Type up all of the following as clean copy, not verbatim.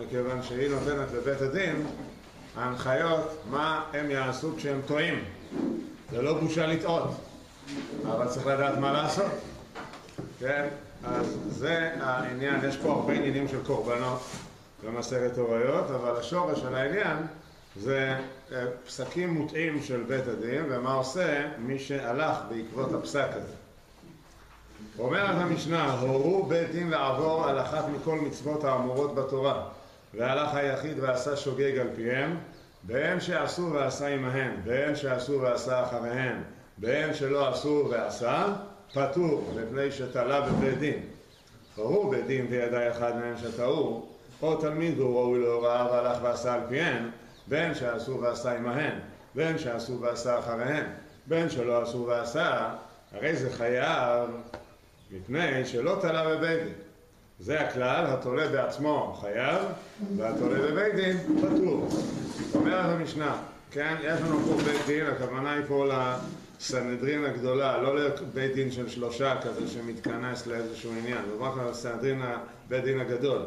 מכיוון שהיא נותנת לבית הדין ההנחיות מה הם יעשו כשהם טועים. זה לא בושה לטעות, אבל צריך לדעת מה לעשות. כן? אז זה העניין, יש פה הרבה עניינים של קורבנות במסכת הוריות, אבל השורש של העניין זה פסקים מוטעים של בית הדין, ומה עושה מי שהלך בעקבות הפסק הזה. אומרת המשנה, הורו בית דין לעבור על אחת מכל מצוות האמורות בתורה, והלך היחיד ועשה שוגג על פיהם, בין שעשו ועשה עמהן, בין שעשו ועשה אחריהן, בין שלא עשו ועשה, פטור, מפני שתלה בבית דין. הורו בית דין וידע אחד מהם שטעו, או תלמיד הוא ראוי להוראה והלך ועשה על פיהן, בין שעשו ועשה עמהן, בין שעשו ועשה אחריהן, בין שלא עשו ועשה, הרי זה חייב מפני שלא תלה בבית דין. זה הכלל, התולה בעצמו חייב, והתולה בבית דין פטור. אומרת המשנה, כן, יש לנו פה בית דין, הכוונה היא פה לסנהדרין הגדולה, לא לבית דין של שלושה כזה שמתכנס לאיזשהו עניין, זה רק לסנהדרין, בית דין הגדול.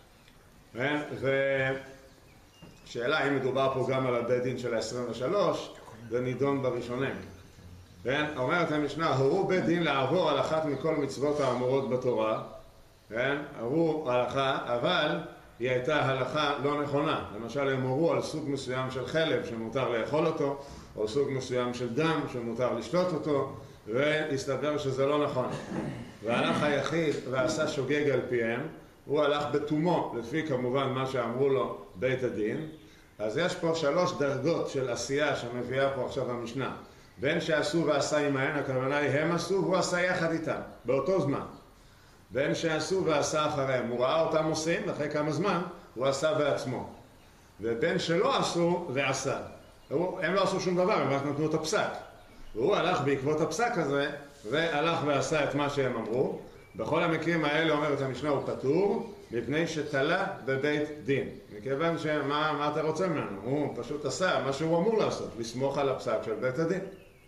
ושאלה אם מדובר פה גם על הבית דין של ה-23, זה נידון בראשונים. אומרת המשנה, הורו בית דין לעבור על אחת מכל מצוות האמורות בתורה, הורו הלכה, אבל היא הייתה הלכה לא נכונה. למשל הם הורו על סוג מסוים של חלב שמותר לאכול אותו, או סוג מסוים של דם שמותר לשתות אותו, והסתבר שזה לא נכון. והלך היחיד ועשה שוגג על פיהם, הוא הלך בתומו, לפי כמובן מה שאמרו לו בית הדין. אז יש פה 3 דרגות של עשייה שמביאה פה עכשיו המשנה. בין שעשו ועשה עמהן, הכוונה היא הם עשו והוא עשה יחד איתם, באותו זמן. בין שעשו ועשה אחריהם, הוא ראה אותם עושים, אחרי כמה זמן הוא עשה בעצמו. ובין שלא עשו ועשה. הם לא עשו שום דבר, הם רק נתנו את הפסק. והוא הלך בעקבות הפסק הזה, והלך ועשה את מה שהם אמרו. בכל המקרים האלה אומרת המשנה הוא פטור, מפני שתלה בבית דין. מכיוון מה אתה רוצה ממנו? הוא פשוט עשה מה שהוא אמור לעשות, לסמוך על הפסק של בית הדין.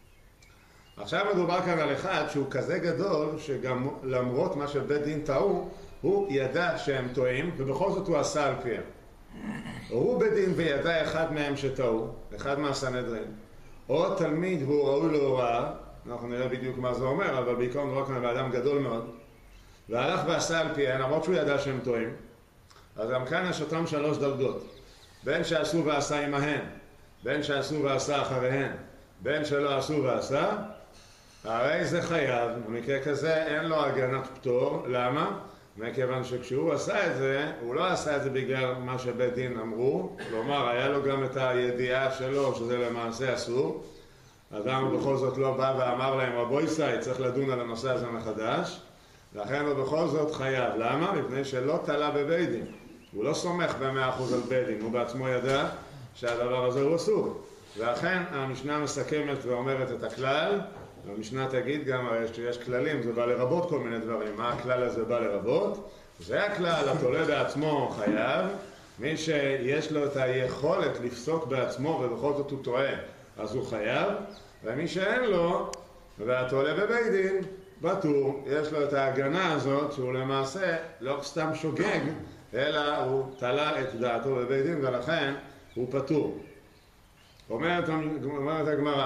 עכשיו מדובר כאן על אחד שהוא כזה גדול שגם למרות מה שבית דין טעו, הוא ידע שהם טועים ובכל זאת הוא עשה על פיהם. הוא בית דין וידע אחד מהם שטעו, אחד מהסנהדרין, או תלמיד והוא ראוי להוראה, אנחנו נראה בדיוק מה זה אומר, אבל בעיקר נראה כאן באדם גדול מאוד, והלך ועשה על פיהם, למרות שהוא ידע שהם טועים, אז גם כאן יש אותם 3 דרגות. בין שעשו ועשה עמהן, בין שעשו ועשה אחריהן, בין שלא עשו ועשה, הרי זה חייב. במקרה כזה אין לו הגנת פטור. למה? מכיוון שכשהוא עשה את זה, הוא לא עשה את זה בגלל מה שבית דין אמרו, כלומר היה לו גם את הידיעה שלו שזה למעשה אסור. אדם בכל זאת לא בא ואמר להם רבוי סי, צריך לדון על הנושא הזה מחדש, לכן הוא בכל זאת חייב. למה? מפני שלא תלה בבית דין. הוא לא סומך ב100% על בית דין, הוא בעצמו ידע שהדבר הזה הוא אסור. ואכן המשנה מסכמת ואומרת את הכלל, המשנה תגיד גם שיש כללים, זה בא לרבות כל מיני דברים. מה הכלל הזה בא לרבות? זה הכלל, התולה בעצמו חייב, מי שיש לו את היכולת לפסוק בעצמו ובכל זאת הוא טועה, אז הוא חייב, ומי שאין לו, והתולה בבית דין, פטור, יש לו את ההגנה הזאת שהוא למעשה לא סתם שוגג, אלא הוא תלה את דעתו בבית דין ולכן הוא פטור. אומרת הגמרא,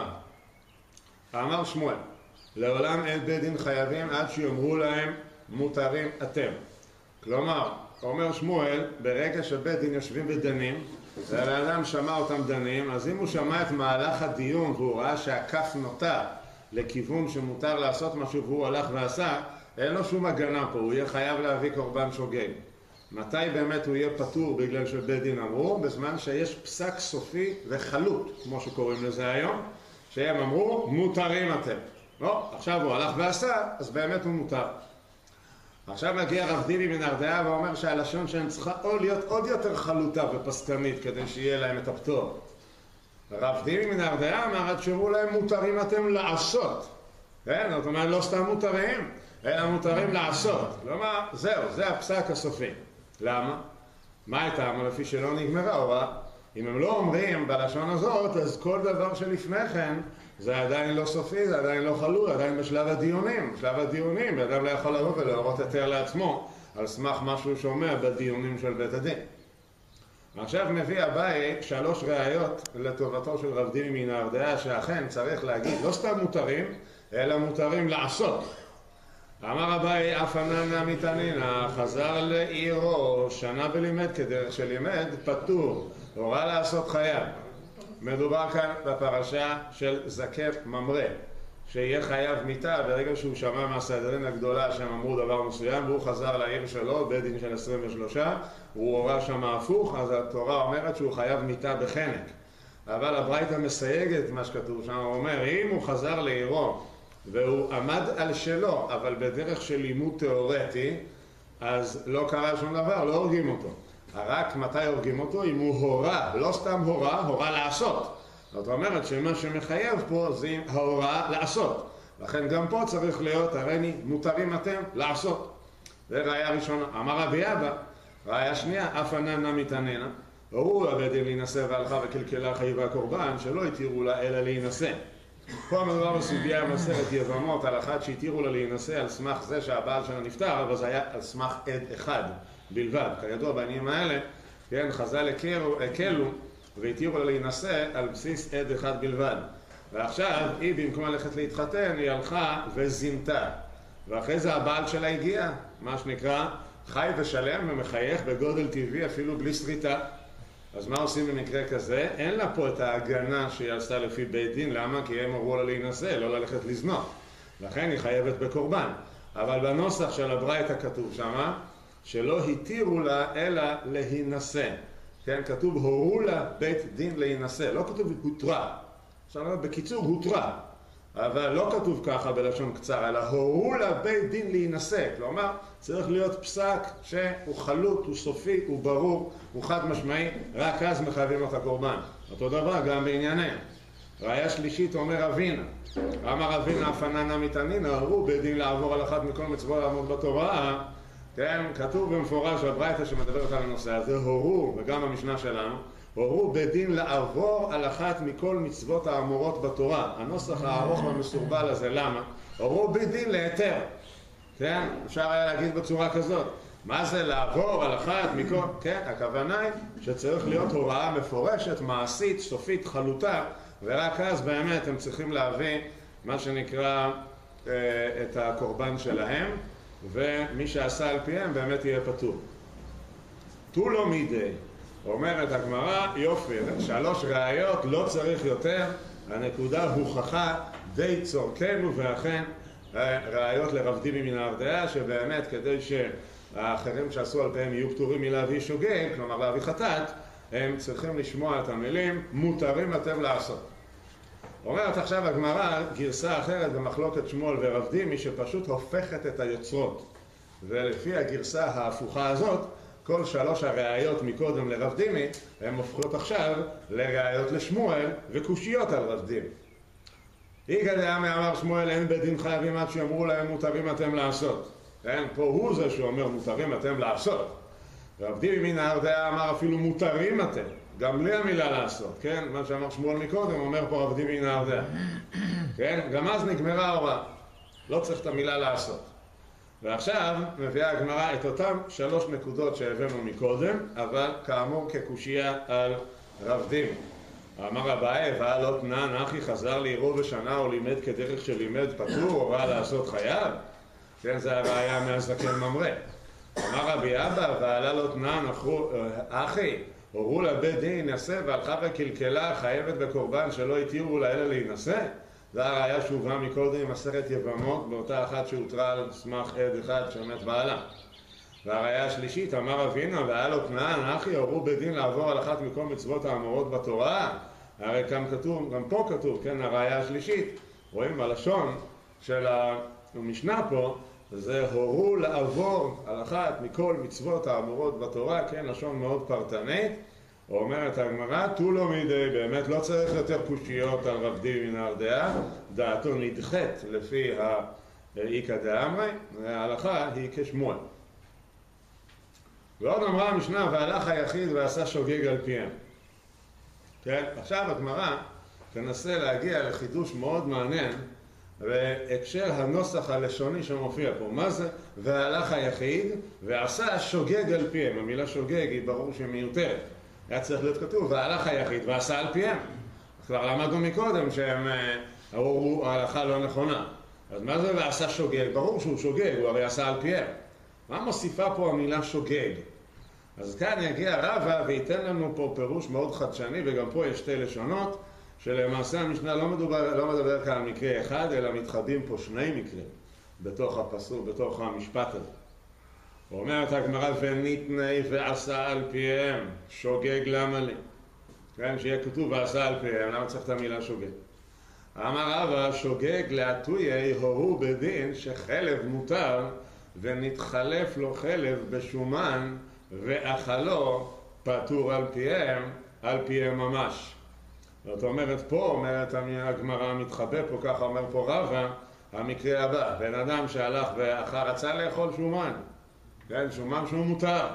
אמר שמואל, לעולם אין בית דין חייבים עד שיאמרו להם מותרים אתם. כלומר, אומר שמואל, ברגע שבית דין יושבים ודנים, והאדם שמע אותם דנים, אז אם הוא שמע את מהלך הדיון והוא ראה שהכף נוטה לכיוון שמותר לעשות משהו והוא הלך ועשה, אין לו שום הגנה פה, הוא יהיה חייב להביא קורבן שוגג. מתי באמת הוא יהיה פטור בגלל שבית דין אמרו? בזמן שיש פסק סופי וחלוט, כמו שקוראים לזה היום, שהם אמרו מותרים אתם. לא, עכשיו הוא הלך ועשה, אז באמת הוא מותר. עכשיו מגיע רב דיבי מנרדעה ואומר שהלשון שהם צריכה להיות עוד יותר חלוטה ופסקנית כדי שיהיה להם את הפטור. רב דיבי מנרדעה אמר עד שאומרו להם מותרים אתם לעשות. כן, זאת אומרת לא סתם מותרים, אלא מותרים לעשות. כלומר, זהו, זה הפסק הסופי. למה? מה הייתה? לפי שלא נגמרה הוראה. אם הם לא אומרים בלשון הזאת, אז כל דבר שלפני כן זה עדיין לא סופי, זה עדיין לא חלול, עדיין בשלב הדיונים. בשלב הדיונים, באדם לא יכול לבוא ולהורות היתר לעצמו על סמך משהו שאומר בדיונים של בית הדין. עכשיו מביא אביי 3 ראיות לטובתו של רב דימי מנהרדעא, שאכן צריך להגיד לא סתם מותרים, אלא מותרים לעשות. אמר אביי אף עננא מתענינא, חזר לעירו, שנה ולימד כדרך שלימד, פטור, הורה לעשות חייב. מדובר כאן בפרשה של זקף ממרא, שיהיה חייב מיתה ברגע שהוא שמע מהסנהדרין הגדולה שהם אמרו דבר מסוים, והוא חזר לעיר שלו, בית דין של 23, הוא הורה שם הפוך, אז התורה אומרת שהוא חייב מיתה בחנק. אבל הברייתא מסייגת מה שכתוב שם, הוא אומר, אם הוא חזר לעירו והוא עמד על שלו, אבל בדרך של לימוד תיאורטי, אז לא קרה שום דבר, לא הורגים אותו. רק מתי הורגים אותו? אם הוא הורה, לא סתם הורה, הורה לעשות. זאת אומרת שמה שמחייב פה זה ההוראה לעשות. לכן גם פה צריך להיות, הרי מותרים אתם לעשות. זה ראיה ראשונה. אמר רבי אבא, ראיה שנייה, אף עננא מתענינא. הורו לבית דין להינשא והלכה וקלקלה חייבה הקורבן, שלא התירו לה אלא להינשא. פה מדובר בסוגיה מסכת יבמות על אחת שהתירו לה להינשא על סמך זה שהבעל שלה נפטר, אבל זה היה על סמך עד אחד בלבד. כידוע בעניינים האלה, כן, חז"ל הקלו והתירו לה להינשא על בסיס עד אחד בלבד. ועכשיו היא במקום ללכת להתחתן, היא הלכה וזינתה. ואחרי זה הבעל שלה הגיע, מה שנקרא חי ושלם ומחייך בגודל טבעי אפילו בלי סריטה. אז מה עושים במקרה כזה? אין לה פה את ההגנה שהיא עשתה לפי בית דין. למה? כי הם אמרו לה להינשא, לא ללכת לזנות. לכן היא חייבת בקורבן. אבל בנוסח של הברייתא כתוב שמה שלא התירו לה אלא להינשא. כן, כתוב הורו לה בית דין להינשא, לא כתוב הותרה. אפשר לומר בקיצור הותרה, אבל לא כתוב ככה בלשון קצר, אלא הורו לה בית דין להינשא. כלומר, צריך להיות פסק שהוא חלוט, הוא סופי, הוא ברור, הוא חד משמעי, רק אז מחייבים את הקורבן. אותו דבר גם בענייניהם. ראיה שלישית אומר אבינה. אמר אבינה אף עננא מתענינא, הורו בית דין לעבור על אחת מכל מצוות לעמוד בתורה. כן, כתוב במפורש בברייתא שמדברת על הנושא הזה, הורו, וגם המשנה שלנו, הורו בית דין לעבור על אחת מכל מצוות האמורות בתורה. הנוסח הארוך והמסורבל הזה, למה? הורו בית דין להיתר. כן, אפשר היה להגיד בצורה כזאת. מה זה לעבור על אחת מכל... כן, הכוונה היא שצריך להיות הוראה מפורשת, מעשית, סופית, חלוטה, ורק אז באמת הם צריכים להביא מה שנקרא את הקורבן שלהם, ומי שעשה על פיהם באמת יהיה פטור. תו לא מידי, אומרת הגמרא, יופי, 3 ראיות, לא צריך יותר, הנקודה הוכחה די צורכנו, ואכן ראיות לרב דימי מנהרדעא, שבאמת כדי שהאחרים שעשו על פיהם יהיו פטורים מלהביא שוגג, כלומר להביא חטאת, הם צריכים לשמוע את המילים, מותרים אתם לעשות. אומרת עכשיו הגמרא גרסה אחרת במחלוקת שמואל ורב דימי שפשוט הופכת את היוצרות, ולפי הגרסה ההפוכה הזאת כל 3 הראיות מקודם לרב דימי הן הופכות עכשיו לראיות לשמואל וקושיות על רב דימי. איגא דאמרי אמר שמואל אין בית דין חייבים עד שאמרו להם מותרים אתם לעשות. כן? פה הוא זה שאומר מותרים אתם לעשות. רב דימי מנהרדעא אמר אפילו מותרים אתם, גם בלי המילה לעשות, כן? מה שאמר שמואל מקודם, אומר פה רב דימי מנהרדעא. כן? גם אז נגמרה ההוראה. לא צריך את המילה לעשות. ועכשיו מביאה הגמרא את אותם 3 נקודות שהבאנו מקודם, אבל כאמור כקושייה על רב דימי. אמר אביי, ועלות נען אחי חזר לעירו בשנה או לימד כדרך שלימד פטור, הורה לעשות חייב? כן, זה הראיה מהזקן ממרא. אמר רבי אבא, ועלות נען אחי, הורו לבית דין להינשא והלכה וקלקלה חייבת בקורבן שלא התירו לה אלא להינשא? זה הראיה שהובאה מקודם מסכת יבמות, באותה אחת שהותרה על סמך עד אחד שמת בעלה. והראיה השלישית, אמר אבינה, ועלות נען אחי, הורו בית דין לעבור על אחת מכל מצוות האמורות בתורה. הרי גם פה כתוב, כן, הראיה השלישית, רואים בלשון של המשנה פה, זה הורו לעבור על אחת מכל מצוות האמורות בתורה, כן, לשון מאוד פרטנית. אומרת הגמרא, תו לא מידי, באמת לא צריך יותר קושיות על רב דימי מנהרדעא, דעתו נדחית לפי האיכא דאמרי, וההלכה היא כשמואל. ועוד אמרה המשנה, והלך היחיד ועשה שוגג על פיהם. כן, עכשיו הגמרא תנסה להגיע לחידוש מאוד מעניין, בהקשר הנוסח הלשוני שמופיע פה. מה זה? והלך היחיד ועשה שוגג על פיהם. המילה שוגג היא ברור שהיא מיותרת. היה צריך להיות כתוב, והלך היחיד ועשה על פיהם. כבר למדנו מקודם שהם אמרו ההלכה לא נכונה. אז מה זה ועשה שוגג? ברור שהוא שוגג, הוא הרי עשה על פיהם. מה מוסיפה פה המילה שוגג? אז כאן יגיע רבא וייתן לנו פה פירוש מאוד חדשני, וגם פה יש שתי לשונות, שלמעשה המשנה לא מדבר כאן על מקרה אחד, אלא מתחדים פה שני מקרים בתוך הפסוק, בתוך המשפט הזה. אומרת הגמרא, וניתני ועשה על פיהם, שוגג למה לי? כן, שיהיה כתוב ועשה על פיהם, למה צריך את המילה שוגג? אמר רבא, שוגג להטויי הורו בדין שחלב מותר ונתחלף לו חלב בשומן ואכלו פטור על פיהם ממש. זאת אומרת פה, אומרת הגמרא מתחבא פה, ככה אומר פה רבא, המקרה הבא, בן אדם שהלך ואחר רצה לאכול שומן, כן, שומן שהוא מותר,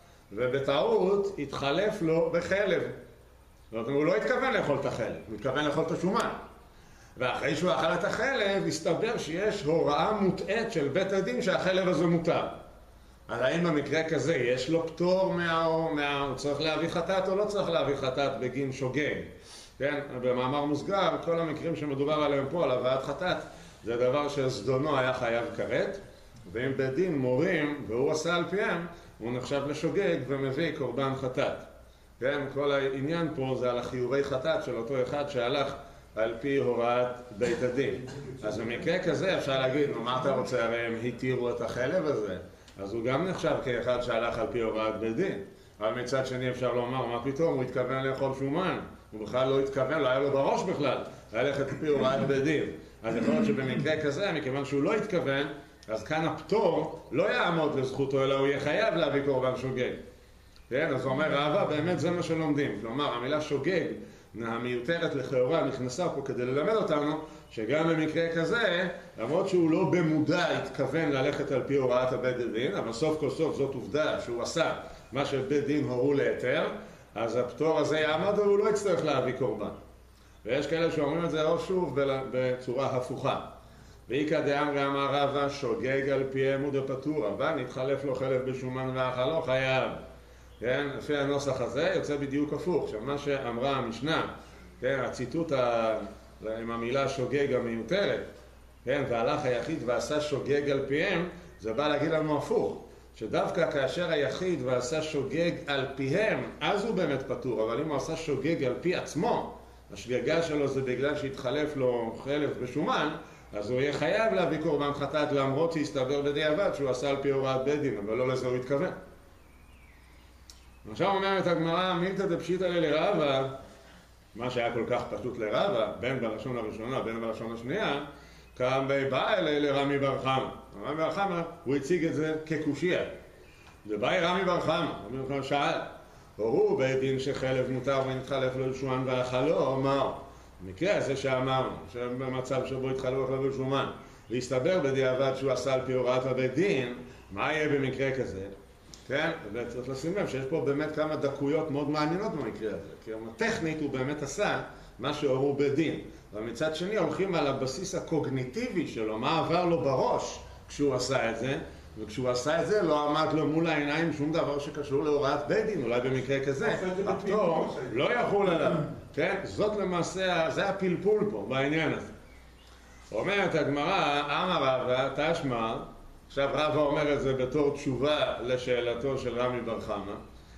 ובטעות התחלף לו בחלב. זאת אומרת, הוא לא התכוון לאכול את החלב, הוא התכוון לאכול את השומן. ואחרי שהוא אכל את החלב, הסתבר שיש הוראה מוטעת של בית הדין שהחלב הזה מותר. אז האם במקרה כזה יש לו פטור הוא צריך להביא חטאת או לא צריך להביא חטאת בגין שוגג? כן, במאמר מוסגר, כל המקרים שמדובר עליהם פה, על הבאת חטאת, זה דבר שזדונו היה חייב כרת, ואם בית דין מורים והוא עשה על פיהם, הוא נחשב לשוגג ומביא קורבן חטאת. כן, כל העניין פה זה על החיובי חטאת של אותו אחד שהלך על פי הוראת בית הדין. אז במקרה כזה אפשר להגיד, מה אתה רוצה? הרי הם התירו את החלב הזה, אז הוא גם נחשב כאחד שהלך על פי הוראת בית דין. אבל מצד שני אפשר לומר, מה פתאום? הוא התכוון לאכול שומן. הוא בכלל לא התכוון, לא היה לו בראש בכלל, ללכת לפי הוראת בית דין. אז יכול להיות שבמקרה כזה, מכיוון שהוא לא התכוון, אז כאן הפטור לא יעמוד לזכותו, אלא הוא יהיה חייב להביא קורבן שוגג. כן, אז הוא אומר, רבא, באמת זה מה שלומדים. כלומר, המילה שוגג, המיותרת לכאורה, נכנסה פה כדי ללמד אותנו, שגם במקרה כזה, למרות שהוא לא במודע התכוון ללכת על פי הוראת הבית דין, אבל סוף כל סוף זאת עובדה שהוא עשה מה שבית דין הורו להיתר, אז הפטור הזה יעמוד והוא לא יצטרך להביא קורבן. ויש כאלה שאומרים את זה עוד שוב בצורה הפוכה. ואיקא דאמרי אמר רבא, שוגג על פיהם ודפטור, אבל נתחלף לו חלב בשומן ואכלו חייב. כן, לפי הנוסח הזה יוצא בדיוק הפוך. עכשיו מה שאמרה המשנה, כן, הציטוט עם המילה שוגג המיותרת, כן, והלך היחיד ועשה שוגג על פיהם, זה בא להגיד לנו הפוך. שדווקא כאשר היחיד ועשה שוגג על פיהם, אז הוא באמת פטור, אבל אם הוא עשה שוגג על פי עצמו, השגגה שלו זה בגלל שהתחלף לו חלב בשומן, אז הוא יהיה חייב להביא קורבן חטאת, למרות שהסתבר בדיעבד שהוא עשה על פי הוראת בית דין, אבל לא לזה הוא התכוון. עכשיו אומרת הגמרא, מילתא דפשיטא לרבא, מה שהיה כל כך פשוט לרבא, בין בלשון הראשונה, בין בלשון השנייה, קם בא אלי לרמי בר חמא. רמי בר חמא, הוא הציג את זה כקושיה. ובאי רמי בר חמא, רמי בר חמא שאל, הורו בית דין שחלב מותר ונתחלף לו שומן ואכלו, אמר. במקרה הזה שאמרנו, שבמצב שבו התחלף לו שומן, והסתבר בדיעבד שהוא עשה על פי הוראת הבית דין, מה יהיה במקרה כזה? כן, וצריך לשים לב שיש פה באמת כמה דקויות מאוד מעניינות במקרה הזה. כי טכנית הוא באמת עשה מה שהורו בית דין. אבל מצד שני הולכים על הבסיס הקוגניטיבי שלו, מה עבר לו בראש כשהוא עשה את זה, וכשהוא עשה את זה לא עמד לו מול העיניים שום דבר שקשור להוראת בית דין, אולי במקרה כזה, הפטור לא יחול עליו. כן, זאת למעשה, זה הפלפול פה בעניין הזה. אומרת הגמרא, אמר רבא, תשמע, עכשיו רבא אומר את זה בתור תשובה לשאלתו של רמי בר חמא,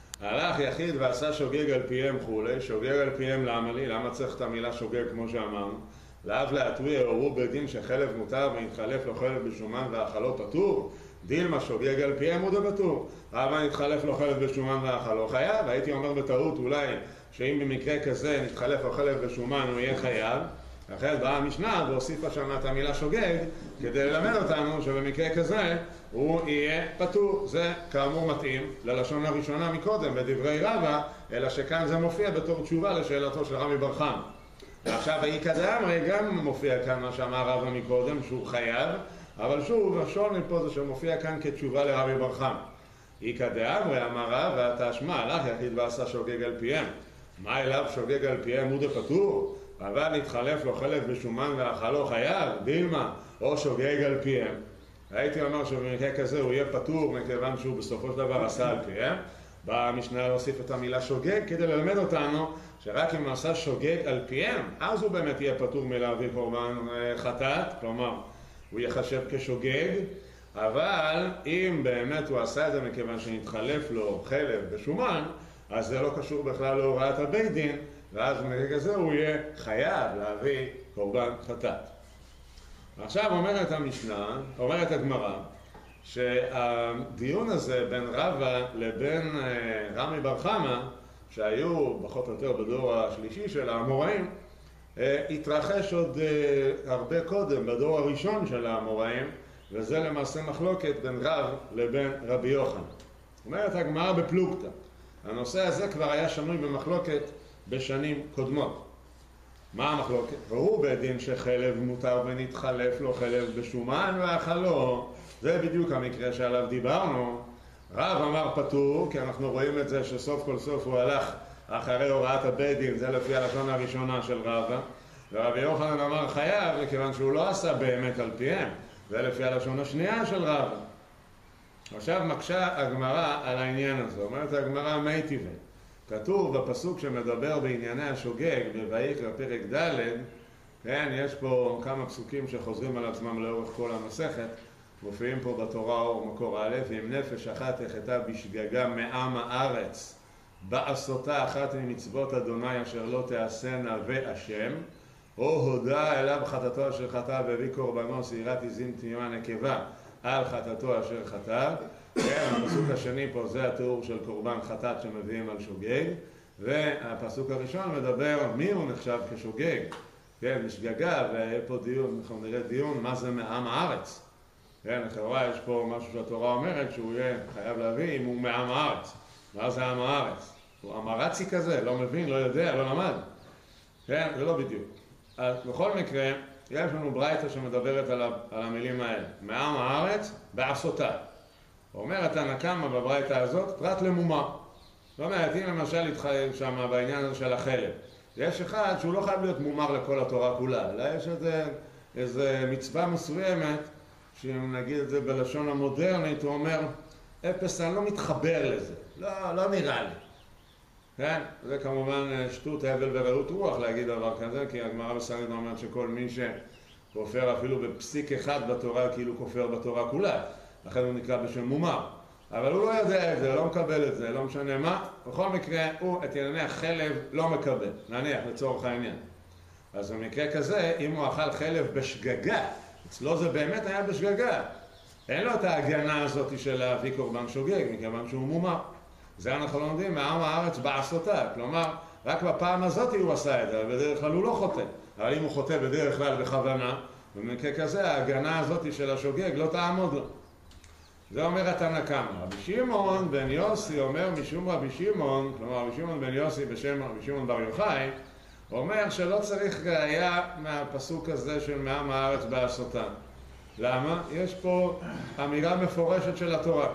הלך יחיד ועשה שוגג על פיהם חולי, שוגג על פיהם למה לי? למה צריך את המילה שוגג כמו שאמרנו? לאו להטויה הורו בית דין שחלב מותר ונתחלף לו חלב בשומן ואכלו פטור? דילמה שוגג על פיהם ודפטור. אבל נתחלף לו חלב בשומן ואכלו חייב? הייתי אומר בטעות אולי שאם במקרה כזה נתחלף לו חלב בשומן הוא יהיה חייב. אחרת באה המשנה והוסיפה שם את המילה שוגג כדי ללמד אותנו שבמקרה כזה הוא יהיה פטור. זה כאמור מתאים ללשון הראשונה מקודם בדברי רבא, אלא שכאן זה מופיע בתור תשובה לשאלתו של רמי בר חמא. ועכשיו האיקא דאמרי גם מופיע כאן מה שאמר רבא מקודם שהוא חייב, אבל שוב השוני פה זה שמופיע כאן כתשובה לרמי בר חמא. איקא דאמרי אמר רבא, תשמע, הלך יחיד ועשה שוגג על פיהם. מה אליו שוגג על פיהם הוא דפטור? אבל נתחלף לו חלב בשומן ואכלו חייב, דילמה, או שוגג על פיהם. הייתי אומר שבמקרה כזה הוא יהיה פטור מכיוון שהוא בסופו של דבר עשה על פיהם. באה המשנה להוסיף את המילה שוגג כדי ללמד אותנו שרק אם עשה שוגג על פיהם, אז הוא באמת יהיה פטור מלהביא קורבן חטאת, כלומר הוא יחשב כשוגג, אבל אם באמת הוא עשה את זה מכיוון שנתחלף לו חלב בשומן, אז זה לא קשור בכלל להוראת הבית דין, ואז מרגע זה הוא יהיה חייב להביא קורבן חטאת. עכשיו אומרת המשנה, אומרת הגמרא, שהדיון הזה בין רבא לבין רמי בר חמא, שהיו פחות או יותר בדור השלישי של האמוראים, התרחש עוד הרבה קודם, בדור הראשון של האמוראים, וזה למעשה מחלוקת בין רב לבין רבי יוחנן. אומרת הגמרא בפלוגתא, הנושא הזה כבר היה שנוי במחלוקת בשנים קודמות. מה המחלוקת? והוא בדין שחלב מותר ונתחלף לו חלב בשומן ואכלו. זה בדיוק המקרה שעליו דיברנו. רב אמר פטור, כי אנחנו רואים את זה שסוף כל סוף הוא הלך אחרי הוראת הבית דין, זה לפי הלשון הראשונה של רבא. ורבי יוחנן אמר חייב, מכיוון שהוא לא עשה באמת על פיהם. זה לפי הלשון השנייה של רבא. עכשיו מקשה הגמרא על העניין הזה. אומרת הגמרא מי טבעי. כתוב בפסוק שמדבר בענייני השוגג, בויקרא פרק ד', כן, יש פה כמה פסוקים שחוזרים על עצמם לאורך כל המסכת, מופיעים פה בתורה אור מקור א', אם נפש אחת יחטא בשגגה מעם הארץ, בעשותה אחת ממצוות אדוני אשר לא תעשנה והשם, או הודה אליו חטאתו אשר חטא והביא קורבנו שעירת עזים תמימה נקבה על חטאתו אשר חטא. כן, הפסוק השני פה זה התיאור של קורבן חטאת שמביאים על שוגג, והפסוק הראשון מדבר מי הוא נחשב כשוגג, כן, בשגגה, ויהיה פה דיון, אנחנו נראה דיון מה זה מעם הארץ. כן, לכאורה יש פה משהו שהתורה אומרת שהוא יהיה חייב להביא אם הוא מעם הארץ. מה זה עם הארץ? הוא אמרצי כזה, לא מבין, לא יודע, לא למד. כן, זה לא בדיוק. אז בכל מקרה, יש לנו ברייתא שמדברת על המילים האלה. מעם הארץ בעשותה. אומרת הנקמה בברייתא הזאת, פרט למומר. זאת אומרת, אם למשל התחייב שם בעניין הזה של החלב, יש אחד שהוא לא חייב להיות מומר לכל התורה כולה, אלא יש איזה מצווה מסוימת, שאם נגיד את זה בלשון המודרנית, הוא אומר, אפס, אני לא מתחבר לזה, לא נראה לי. כן? זה כמובן שטות, הבל ורעות רוח להגיד דבר כזה, כי הגמרא בסנהדרין אומרת שכל מי שכופר אפילו בפסיק אחד בתורה, כאילו כופר בתורה כולה. לכן הוא נקרא בשם מומר. אבל הוא לא יודע את זה, לא מקבל את זה, לא משנה מה. בכל מקרה, הוא את ענייני החלב לא מקבל. נניח, לצורך העניין. אז במקרה כזה, אם הוא אכל חלב בשגגה, אצלו זה באמת היה בשגגה. אין לו את ההגנה הזאת של להביא קורבן שוגג, מכיוון שהוא מומר. זה אנחנו לומדים מעם הארץ בעשותה. כלומר, רק בפעם הזאת הוא עשה את זה, ובדרך כלל הוא לא חוטא. אבל אם הוא חוטא בדרך כלל בכוונה, במקרה כזה, ההגנה הזאת של השוגג לא תעמוד לו. זה אומר התנא קמא. רבי שמעון בן יוסי אומר משום רבי שמעון, כלומר רבי שמעון בן יוסי בשם רבי שמעון בר יוחאי, אומר שלא צריך ראיה מהפסוק הזה של מעם הארץ בעשותה. למה? יש פה אמירה מפורשת של התורה.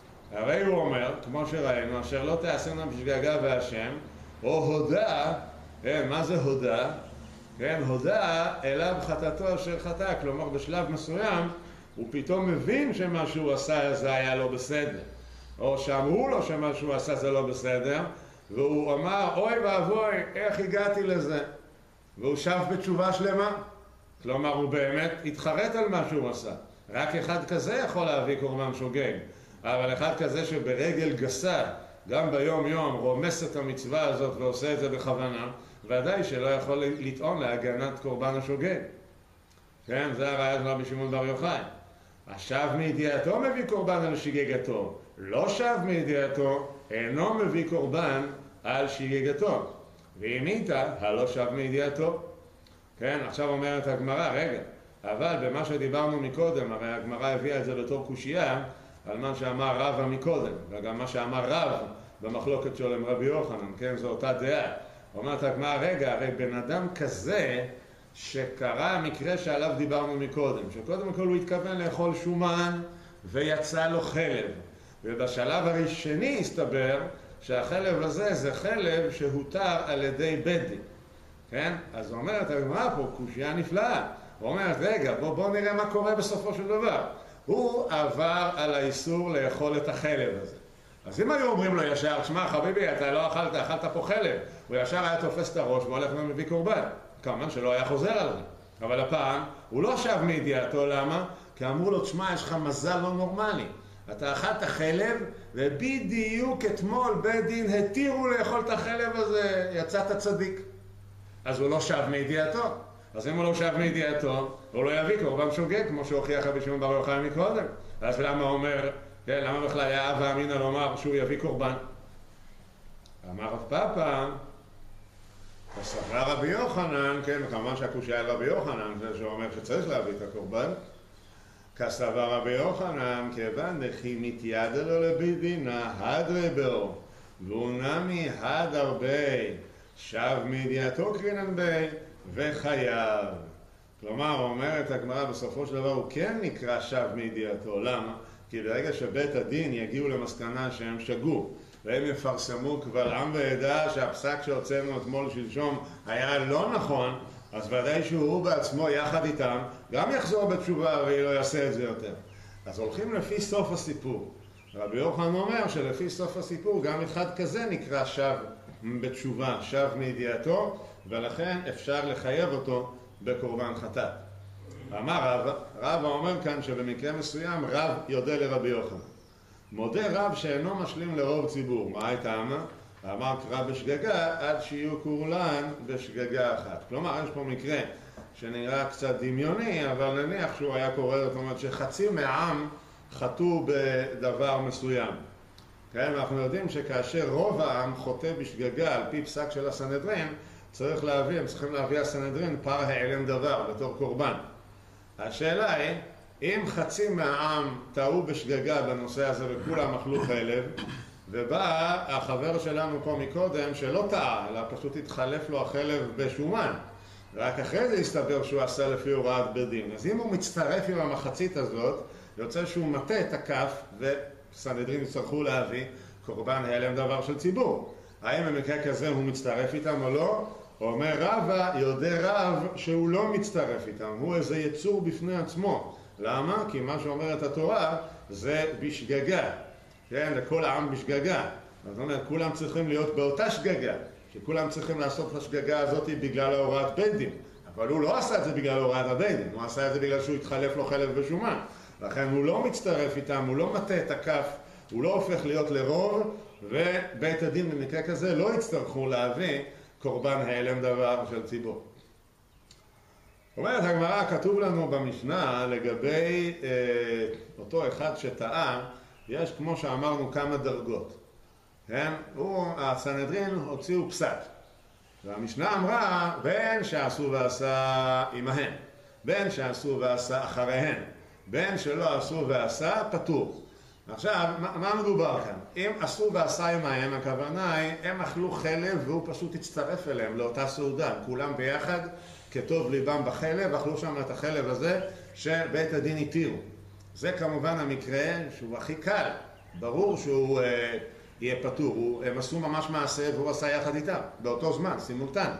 הרי הוא אומר, כמו שראינו, אשר לא תעשנה בשגגה והשם, או הודה, מה זה הודה? כן, הודה אליו חטאתו אשר חטא, כלומר בשלב מסוים, הוא פתאום מבין שמה שהוא עשה זה היה לא בסדר, או שאמרו לו שמה שהוא עשה זה לא בסדר, והוא אמר, אוי ואבוי, איך הגעתי לזה? והוא שב בתשובה שלמה. כלומר, הוא באמת התחרט על מה שהוא עשה. רק אחד כזה יכול להביא קורבן שוגג, אבל אחד כזה שברגל גסה, גם ביום יום, רומס את המצווה הזאת ועושה את זה בכוונה, ודאי שלא יכול לטעון להגנת קורבן השוגג. כן, זה הראיה של רבי שמעון בר יוחאי. השב מידיעתו מביא קורבן על שגגתו, לא שב מידיעתו, אינו מביא קורבן על שגגתו. ואם איתה, הלא שב מידיעתו. כן, עכשיו אומרת הגמרא, רגע, אבל במה שדיברנו מקודם, הרי הגמרא הביאה את זה בתור קושייה, על מה שאמר רבא מקודם, וגם מה שאמר רב במחלוקת שלו עם רבי יוחנן, כן, זו אותה דעה. אומרת הגמרא, רגע, הרי בן אדם כזה, שקרה המקרה שעליו דיברנו מקודם, שקודם כל הוא התכוון לאכול שומן ויצא לו חלב, ובשלב הראשני הסתבר שהחלב הזה זה חלב שהותר על ידי בית דין. כן? אז אומרת הגמרא פה קושייה נפלאה, אומרת רגע בוא נראה מה קורה בסופו של דבר. הוא עבר על האיסור לאכול את החלב הזה, אז אם היו אומרים לו ישר, שמע חביבי, אתה לא אכלת פה חלב, הוא ישר היה תופס את הראש והולך ומביא קורבן. כמובן שלא היה חוזר על זה. אבל הפעם הוא לא שב מידיעתו, למה? כי אמרו לו, תשמע, יש לך מזל לא נורמלי. אתה אכלת חלב, ובדיוק אתמול בית דין התירו לאכול את החלב הזה, יצאת צדיק. אז הוא לא שב מידיעתו. אז אם הוא לא שב מידיעתו, הוא לא יביא קורבן שוגג, כמו שהוכיח רבי שמעון בר יוחאי מקודם. אז למה הוא אומר, כן, למה בכלל היה הווה אמינא לומר שהוא יביא קורבן? אמר רב פאפא, סבר רבי יוחנן, כן, כמובן שהקושיה על רבי יוחנן, זה שאומר שצריך להביא את הקורבן, כסבר רבי יוחנן, כיוון דכי מתיידא לו לבית דינא הדרי בו, והוא נמי הדר בי, שב מידיעתו קרינן בי, וחייב. כלומר, אומרת הגמרא, בסופו של דבר הוא כן נקרא שב מידיעתו. למה? כי ברגע שבית הדין יגיעו למסקנה שהם שגו, והם יפרסמו קבל עם ועדה שהפסק שהוצאנו אתמול שלשום היה לא נכון, אז ודאי שהוא בעצמו יחד איתם גם יחזור בתשובה ולא יעשה את זה יותר. אז הולכים לפי סוף הסיפור. רבי יוחנן אומר שלפי סוף הסיפור גם אחד כזה נקרא שב בתשובה, שב מידיעתו, ולכן אפשר לחייב אותו בקורבן חטאת. אמר רב אומר כאן שבמקרה מסוים רב יודע לרבי יוחנן. מודה רב שאינו משלים לרוב ציבור. מה הייתה אמה? אמר קרא בשגגה עד שיהיו כולן בשגגה אחת. כלומר, יש פה מקרה שנראה קצת דמיוני, אבל נניח שהוא היה קורא, זאת אומרת שחצי מהעם חטאו בדבר מסוים. כן, אנחנו יודעים שכאשר רוב העם חוטא בשגגה על פי פסק של הסנהדרין, הם צריכים להביא הסנהדרין פר העלם דבר בתור קורבן. השאלה היא, אם חצי מהעם טעו בשגגה בנושא הזה וכולם אכלו חלב, ובא החבר שלנו פה מקודם שלא טעה, אלא פשוט התחלף לו החלב בשומן, רק אחרי זה הסתבר שהוא עשה לפי הוראת בית דין. אז אם הוא מצטרף עם המחצית הזאת, יוצא שהוא מטה את הכף, וסנהדרין יצטרכו להביא קורבן העלם דבר של ציבור. האם במקרה כזה הוא מצטרף איתם או לא? אומר רבא, יודע רב שהוא לא מצטרף איתם, הוא איזה יצור בפני עצמו. למה? כי מה שאומרת התורה זה בשגגה. כן, לכל העם בשגגה. זאת אומרת, כולם צריכים להיות באותה שגגה, שכולם צריכים לעשות את השגגה הזאת בגלל הוראת בית דין. אבל הוא לא עשה את זה בגלל הוראת הבית דין, הוא עשה את זה בגלל שהוא התחלף לו חלב ושומן. לכן הוא לא מצטרף איתם, הוא לא מטה את הכף, הוא לא הופך להיות לרוב, ובית הדין במקרה כזה לא יצטרכו להביא קורבן העלם דבר של ציבור. אומרת הגמרא, כתוב לנו במשנה לגבי אותו אחד שטעה, יש כמו שאמרנו כמה דרגות. כן? הסנהדרין הוציאו פסק. והמשנה אמרה, בין שעשו ועשה עמהם, בין שעשו ועשה אחריהם, בין שלא עשו ועשה פטור. עכשיו, מה מדובר כאן? אם עשו ועשה עמהם, הכוונה היא, הם אכלו חלב והוא פשוט הצטרף אליהם לאותה סעודה. כולם ביחד, כטוב ליבם בחלב, אכלו שם את החלב הזה שבית הדין התירו. זה כמובן המקרה שהוא הכי קל. ברור שהוא יהיה פטור. הם עשו ממש מעשה והוא עשה יחד איתם, באותו זמן, סימולטן.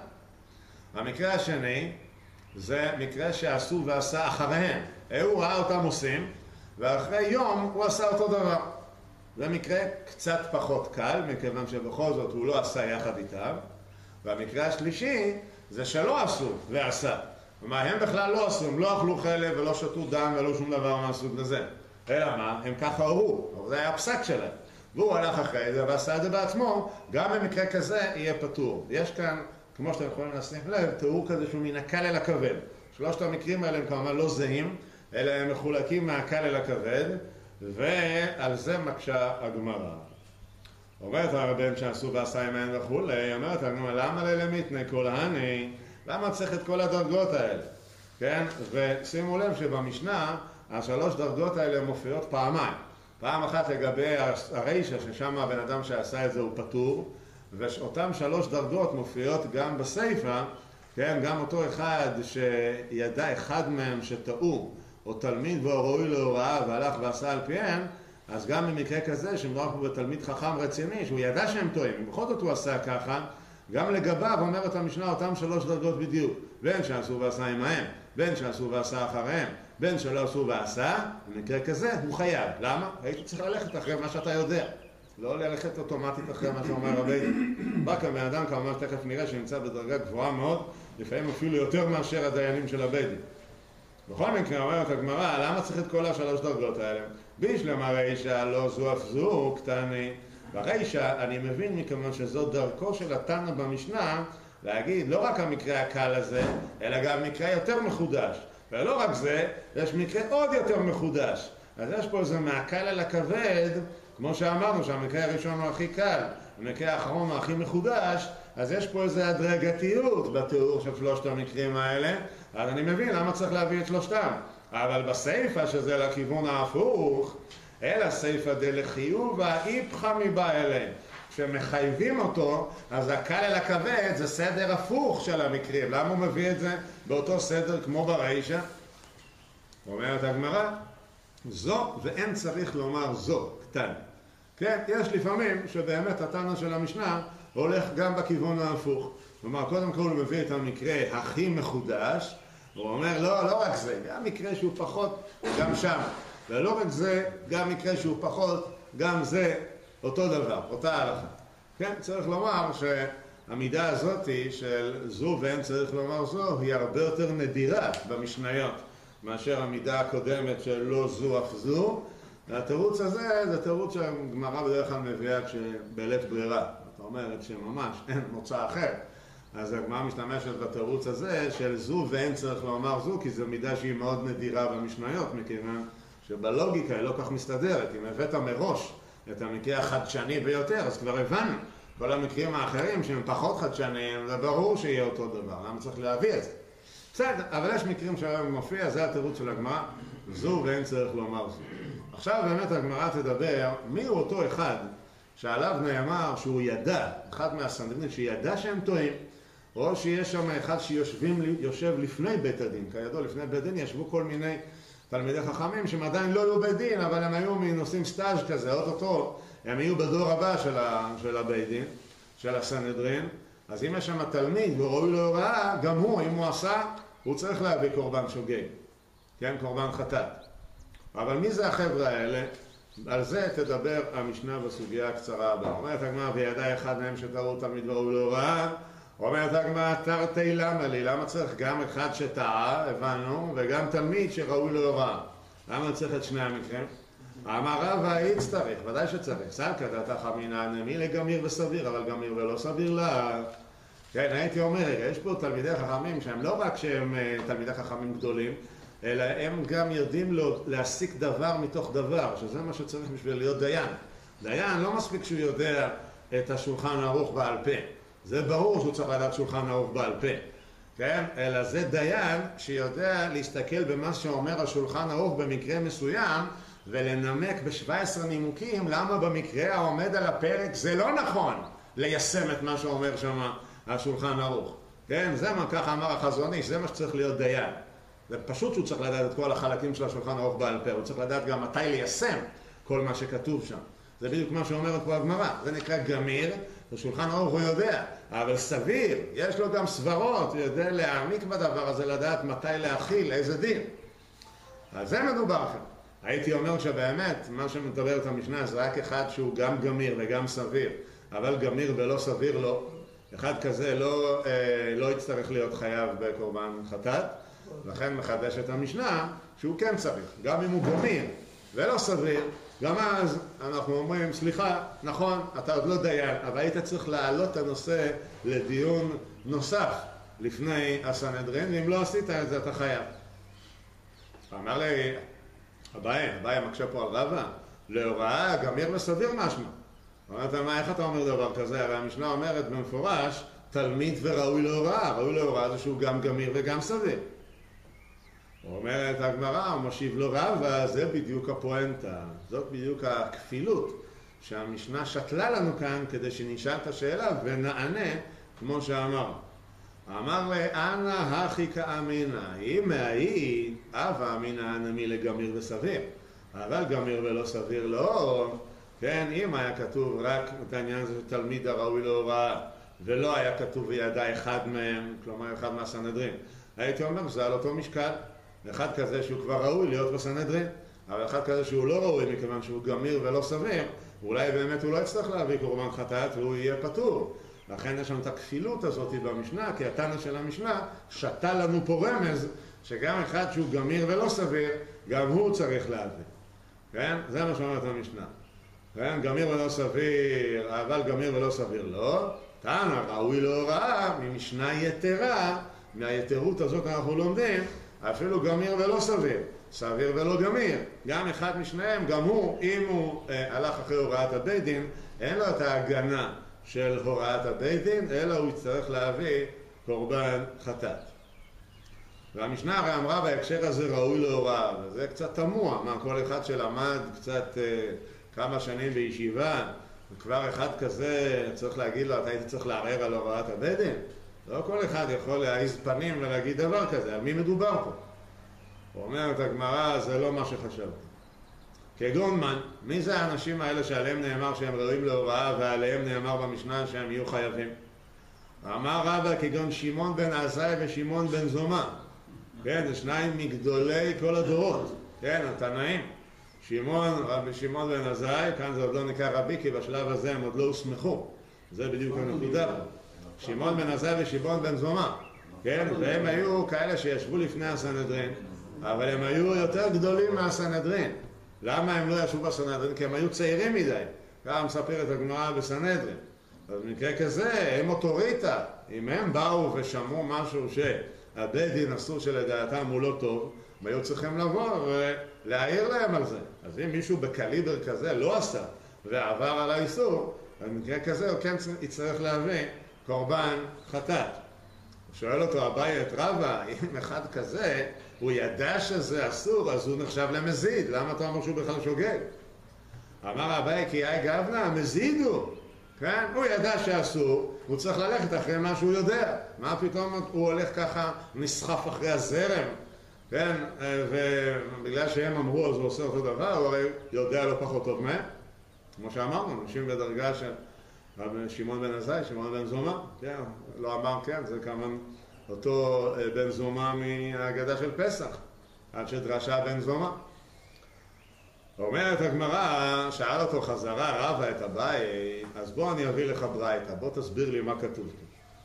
המקרה השני, זה מקרה שעשו ועשה אחריהם. הוא ראה אותם עושים, ואחרי יום הוא עשה אותו דבר. זה מקרה קצת פחות קל, מכיוון שבכל זאת הוא לא עשה יחד איתם. והמקרה השלישי זה שלא עשו ועשה. כלומר, הם בכלל לא עשו, הם לא אכלו חלב ולא שתו דם ולא שום דבר מהסוג לזה. אלא מה? הם ככה הורו, אבל זה היה הפסק שלהם. והוא הלך אחרי זה ועשה את זה בעצמו, גם במקרה כזה יהיה פטור. יש כאן, כמו שאתם יכולים לשים לב, תיאור כזה שהוא מן הקל אל הכבד. שלושת המקרים האלה הם כמובן לא זהים, אלא הם מחולקים מהקל אל הכבד, ועל זה מקשה הגמרא. אומרת הרבן שעשו ועשה עמהם וכולי, אומרת הגמרא, למה ללמיתני כל ההני? למה צריך את כל הדרגות האלה? כן? ושימו לב שבמשנה, השלוש דרגות האלה מופיעות פעמיים. פעם אחת לגבי הרישה, ששם הבן אדם שעשה את זה הוא פטור, ואותן שלוש דרגות מופיעות גם בסייפה, כן? גם אותו אחד שידע אחד מהם שטעו, או תלמיד והוא ראוי להוראה והלך ועשה על פיהם, אז גם במקרה כזה שמדובר פה בתלמיד חכם רציני, שהוא ידע שהם טועים, ובכל זאת הוא עשה ככה, גם לגביו אומרת המשנה אותם שלוש דרגות בדיוק, בין שעשו ועשה עמהם, בין שעשו ועשה אחריהם, בין שלא עשו ועשה, במקרה כזה הוא חייב. למה? היית צריך ללכת אחרי מה שאתה יודע. לא ללכת אוטומטית אחרי מה שאומר הבית דין. בא כאן בן אדם, כמובן תכף נראה, שנמצא בדרגה גבוהה מאוד, לפעמים אפילו יותר מאשר הדיינים של הבית דין. בכל מקרה אומרת הגמרא, למה צריך את כל השלוש דרגות האלה? בישלמה רישא לא זו אף זו קטני. ברישא אני מבין מכיוון שזו דרכו של התנא במשנה להגיד לא רק המקרה הקל הזה, אלא גם מקרה יותר מחודש. ולא רק זה, יש מקרה עוד יותר מחודש. אז יש פה איזה מהקל על הכבד, כמו שאמרנו שהמקרה הראשון הוא הכי קל, המקרה האחרון הוא הכי מחודש, אז יש פה איזו הדרגתיות בתיאור של שלושת המקרים האלה, אז אני מבין למה צריך להביא את שלושתם. אבל בסייפה שזה לכיוון ההפוך, אלא סייפה דלחיובה איפכא מבא אליהם. כשמחייבים אותו, אז הקל על הכבד זה סדר הפוך של המקרים. למה הוא מביא את זה באותו סדר כמו ברישא? אומרת הגמרא, זו ואין צריך לומר זו, קטן. כן, יש לפעמים שבאמת התנא של המשנה הולך גם בכיוון ההפוך. כלומר, קודם כל הוא מביא את המקרה הכי מחודש, הוא אומר, לא רק זה, גם מקרה שהוא פחות, גם שם. ולא רק זה, גם מקרה שהוא פחות, גם זה אותו דבר, אותה הלכה. כן, צריך לומר שהמידה הזאת של זו ואין צריך לומר זו, היא הרבה יותר נדירה במשניות, מאשר המידה הקודמת של לא זו אף זו. והתירוץ הזה זה תירוץ שהגמרא בדרך כלל מביאה כשבלית ברירה. זאת אומרת שממש אין מוצא אחר. אז הגמרא משתמשת בתירוץ הזה של זו ואין צריך לומר זו, כי זו מידה שהיא מאוד נדירה במשניות, מכיוון שבלוגיקה היא לא כך מסתדרת. אם הבאת מראש את המקרה החדשני ביותר, אז כבר הבנו. כל המקרים האחרים שהם פחות חדשניים, זה ברור שיהיה אותו דבר. למה צריך להביא את זה? בסדר, אבל יש מקרים שהיום מופיע, זה התירוץ של הגמרא, זו ואין צריך לומר זו. עכשיו באמת הגמרא תדבר, מי הוא אותו אחד שעליו נאמר שהוא ידע, אחד מהסנהדרין שידע שהם טועים, או שיש שם אחד שיושב לפני בית הדין. כידוע, לפני בית הדין ישבו כל מיני תלמידי חכמים שהם עדיין לא היו בית דין, אבל הם היו מנושאים סטאז' כזה, אותו, הם יהיו בדור הבא של הבית דין, של הסנהדרין. אז אם יש שם תלמיד וראוי להוראה, גם הוא, אם הוא עשה, הוא צריך להביא קורבן שוגג, כן, קורבן חטאת. אבל מי זה החבר'ה האלה? על זה תדבר המשנה בסוגיה הקצרה הבאה. אומרת הגמרא, וידע אחד מהם שטעו תלמיד וראוי להוראה. אומרת הגמרא, תרתי למה לי? למה צריך גם אחד שטעה, הבנו, וגם תלמיד שראוי להוראה? למה צריך את שני המקרים? אמר רבא, יצטרך, ודאי שצריך. סלקא דתך אמינן, מי לגמיר וסביר, אבל גמיר ולא סביר לה. כן, הייתי אומר, יש פה תלמידי חכמים שהם לא רק שהם תלמידי חכמים גדולים, אלא הם גם יודעים להסיק דבר מתוך דבר, שזה מה שצריך בשביל להיות דיין. דיין לא מספיק שהוא יודע את השולחן ערוך בעל פה. זה ברור שהוא צריך לדעת שולחן ערוך בעל פה. כן? אלא זה דיין שיודע להסתכל במה שאומר השולחן ערוך במקרה מסוים, ולנמק ב17 נימוקים למה במקרה העומד על הפרק זה לא נכון ליישם את מה שאומר שם השולחן ערוך. כן? זה מה ככה אמר החזון איש, זה מה שצריך להיות דיין. זה פשוט שהוא צריך לדעת את כל החלקים של השולחן ערוך בעל פה, הוא צריך לדעת גם מתי ליישם כל מה שכתוב שם. זה בדיוק מה שאומרת פה הגמרא, זה נקרא גמיר, השולחן ערוך הוא יודע, אבל סביר, יש לו גם סברות, הוא יודע להעמיק בדבר הזה, לדעת מתי להכיל, איזה דין. על זה מדובר כאן. הייתי אומר שבאמת, מה שמדבר את המשנה זה רק אחד שהוא גם גמיר וגם סביר, אבל גמיר ולא סביר לא. אחד כזה לא יצטרך להיות חייב בקורבן חטאת, לכן מחדש את המשנה שהוא כן צריך, גם אם הוא גמיר ולא סביר, גם אז אנחנו אומרים, סליחה, נכון, אתה עוד לא דיין, אבל היית צריך להעלות את הנושא לדיון נוסף לפני הסנהדרין, ואם לא עשית את זה אתה חייב. אמר לי, אביי מקשה פה על רבא, להוראה גמיר וסביר משמע. אמרת, איך אתה אומר דבר כזה? הרי המשנה אומרת במפורש, תלמיד וראוי להוראה. ראוי להוראה זה שהוא גם גמיר וגם סביר. אומרת הגמרא, הוא משיב לו רבא, זה בדיוק הפואנטה. זאת בדיוק הכפילות שהמשנה שתלה לנו כאן כדי שנשאל את השאלה ונענה כמו שאמר. אמר לי, אנא הכי כאמינה, אם מהאי, אבא אמינה נמי לגמיר וסביר. אבל גמיר ולא סביר לא. כן, אם היה כתוב רק את העניין הזה של תלמיד הראוי להוראה, ולא היה כתוב וידע אחד מהם, כלומר אחד מהסנהדרין, הייתי אומר שזה על אותו משקל. אחד כזה שהוא כבר ראוי להיות בסנהדרין, אבל אחד כזה שהוא לא ראוי מכיוון שהוא גמיר ולא סביר, אולי באמת הוא לא יצטרך להביא קורבן חטאת והוא יהיה פטור. לכן יש לנו את הכפילות הזאת במשנה, כי התנא של המשנה שתה לנו פה רמז שגם אחד שהוא גמיר ולא סביר, גם הוא צריך להביא. כן? זה מה שאומרת המשנה. כן? גמיר ולא סביר, אבל גמיר ולא סביר לא. תנא ראוי להוראה ממשנה יתרה, מהיתרות הזאת אנחנו לומדים, אפילו גמיר ולא סביר, סביר ולא גמיר. גם אחד משניהם, גם הוא, אם הוא הלך אחרי הוראת הבית דין, אין לו את ההגנה של הוראת הבית דין, אלא הוא יצטרך להביא קורבן חטאת. והמשנה הרי אמרה בהקשר הזה ראוי להוראה, וזה קצת תמוה, מה כל אחד שלמד קצת כמה שנים בישיבה, וכבר אחד כזה צריך להגיד לו, אתה היית צריך לערער על הוראת הבית דין? לא כל אחד יכול להעיז פנים ולהגיד דבר כזה, על מי מדובר פה? אומרת הגמרא, זה לא מה שחשבתי. כגון מן, מי זה האנשים האלה שעליהם נאמר שהם ראויים להוראה ועליהם נאמר במשנה שהם יהיו חייבים? אמר רבא כגון שמעון בן עזאי ושמעון בן זומא. כן, זה שניים מגדולי כל הדורות. כן, התנאים. רבי שמעון בן עזאי, כאן זה עוד לא נקרא רבי, כי בשלב הזה הם עוד לא הוסמכו. זה בדיוק הנקודה. שמעון בן עזאי ושמעון בן זומא. כן, והם היו כאלה שישבו לפני הסנהדרין, אבל הם היו יותר גדולים מהסנהדרין. למה הם לא ישבו בסנהדרין? כי הם היו צעירים מדי. ככה מספרת הגמרא בסנהדרין. אז במקרה כזה, הם אוטוריטה. אם הם באו ושמעו משהו שהבית דין אסור שלדעתם הוא לא טוב, הם היו צריכים לבוא ולהעיר להם על זה. אז אם מישהו בקליבר כזה לא עשה ועבר על האיסור, במקרה כזה הוא כן יצטרך להביא קורבן חטאת. שואל אותו אביי את רבא, אם אחד כזה, הוא ידע שזה אסור, אז הוא נחשב למזיד. למה אתה אומר שהוא בכלל שוגג? אמר אביי, כי אי גבנה, המזיד הוא. כן? הוא ידע שאסור, הוא צריך ללכת אחרי מה שהוא יודע. מה פתאום הוא הולך ככה, נסחף אחרי הזרם? כן? ובגלל שהם אמרו, אז הוא עושה אותו דבר, הוא הרי יודע לא פחות טוב מהם. כמו שאמרנו, אנשים בדרגה של שמעון בן עזאי, שמעון בן זומא. כן, לא אמר כן, זה כמובן אותו בן זומא מהאגדה של פסח, עד שדרשה בן זומא. אומרת הגמרא, שאל אותו חזרה רבא את אביי, אז בוא אני אביא לך ברייתא, בוא תסביר לי מה כתוב פה.